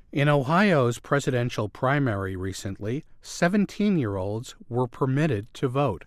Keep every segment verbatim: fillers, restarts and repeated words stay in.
In Ohio's presidential primary recently, seventeen-year-olds were permitted to vote.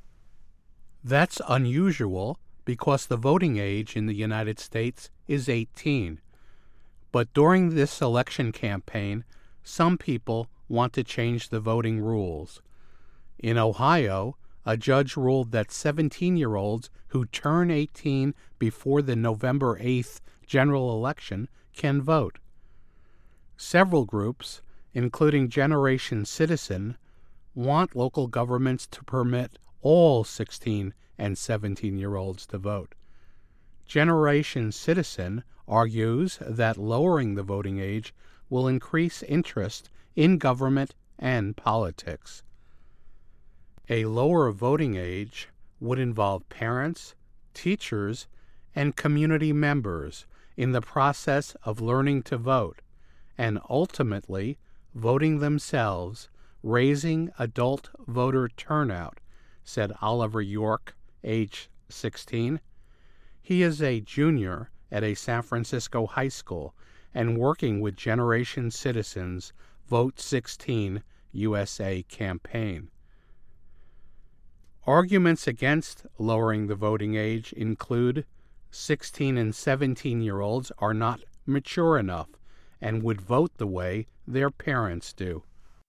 That's unusual because the voting age in the United States is eighteen. But during this election campaign, some people want to change the voting rules. In Ohio, a judge ruled that seventeen-year-olds who turn eighteen before the November eighth general election can vote. Several groups, including Generation Citizen, want local governments to permit all sixteen and seventeen-year-olds to vote. Generation Citizen argues that lowering the voting age will increase interest in government and politics. A lower voting age would involve parents, teachers, and community members in the process of learning to vote, and ultimately voting themselves, raising adult voter turnout, said Oliver York, age sixteen. He is a junior at a San Francisco high school and working with Generation Citizen's Vote sixteen U S A campaign. Arguments against lowering the voting age include sixteen and seventeen-year-olds are not mature enough and would vote the way their parents do.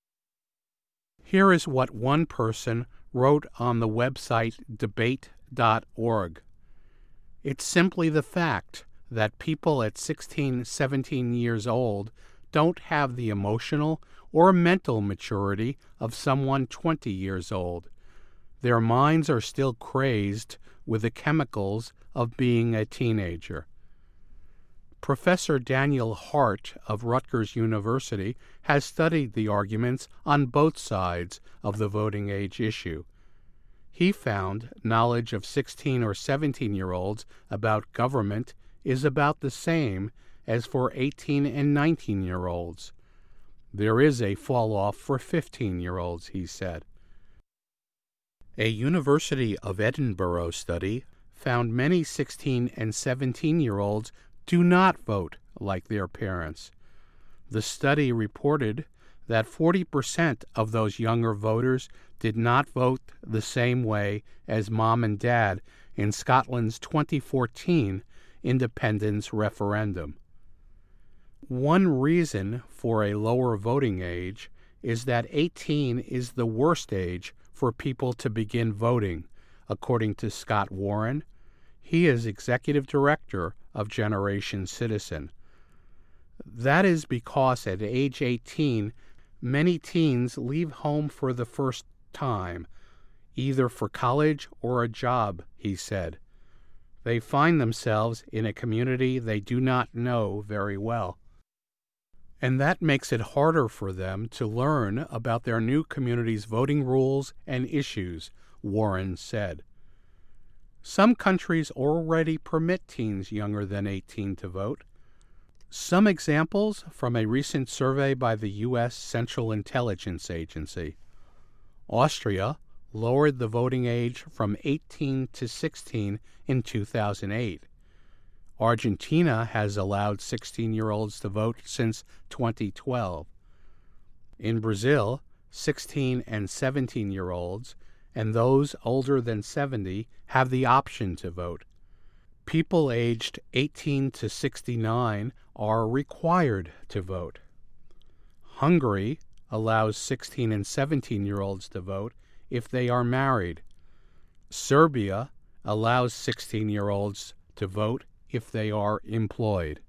Here is what one person wrote on the website debate dot org. It's simply the fact that people at sixteen, seventeen years old don't have the emotional or mental maturity of someone twenty years old. Their minds are still crazed with the chemicals of being a teenager. Professor Daniel Hart of Rutgers University has studied the arguments on both sides of the voting age issue. He found knowledge of sixteen or seventeen-year-olds about government is about the same as for eighteen and nineteen-year-olds. There is a fall-off for fifteen-year-olds, he said. A University of Edinburgh study found many sixteen and seventeen-year-olds do not vote like their parents. The study reported that forty percent of those younger voters did not vote the same way as mom and dad in Scotland's twenty fourteen independence referendum. One reason for a lower voting age is that eighteen is the worst age for people to begin voting, according to Scott Warren. He is executive director of Generation Citizen. That is because at age eighteen, many teens leave home for the first time, either for college or a job, he said. They find themselves in a community they do not know very well. And that makes it harder for them to learn about their new community's voting rules and issues, Warren said. Some countries already permit teens younger than eighteen to vote. Some examples from a recent survey by the U S Central Intelligence Agency. Austria lowered the voting age from eighteen to sixteen in two thousand eight. Argentina has allowed sixteen-year-olds to vote since twenty twelve. In Brazil, sixteen and seventeen-year-olds and those older than seventy have the option to vote. People aged eighteen to sixty-nine are required to vote. Hungary allows sixteen and seventeen-year-olds to vote if they are married. Serbia allows sixteen-year-olds to vote if they are employed.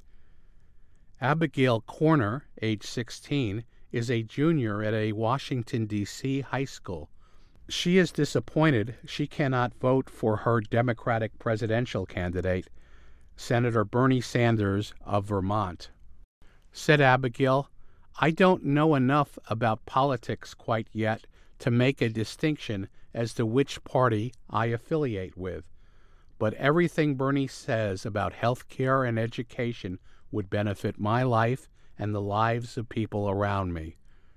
Abigail Corner, age sixteen, is a junior at a Washington, D C high school. She is disappointed she cannot vote for her Democratic presidential candidate, Senator Bernie Sanders of Vermont. Said Abigail, "I don't know enough about politics quite yet to make a distinction as to which party I affiliate with, but everything Bernie says about health care and education would benefit my life and the lives of people around me."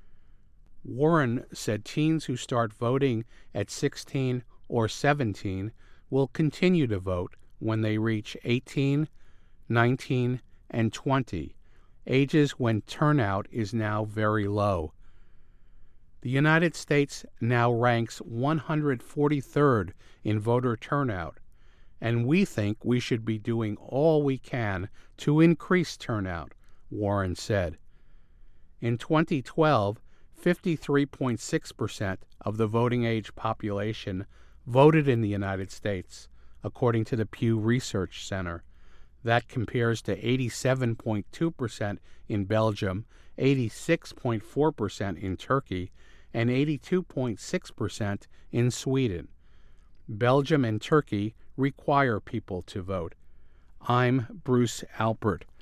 Warren said teens who start voting at sixteen or seventeen will continue to vote when they reach eighteen, nineteen, and twenty, ages when turnout is now very low. The United States now ranks one hundred forty-third in voter turnout, and we think we should be doing all we can to increase turnout, Warren said. In twenty twelve, fifty-three point six percent of the voting age population voted in the United States, according to the Pew Research Center. That compares to eighty-seven point two percent in Belgium, eighty-six point four percent in Turkey, and eighty-two point six percent in Sweden. Belgium and Turkey require people to vote. I'm Bruce Alpert.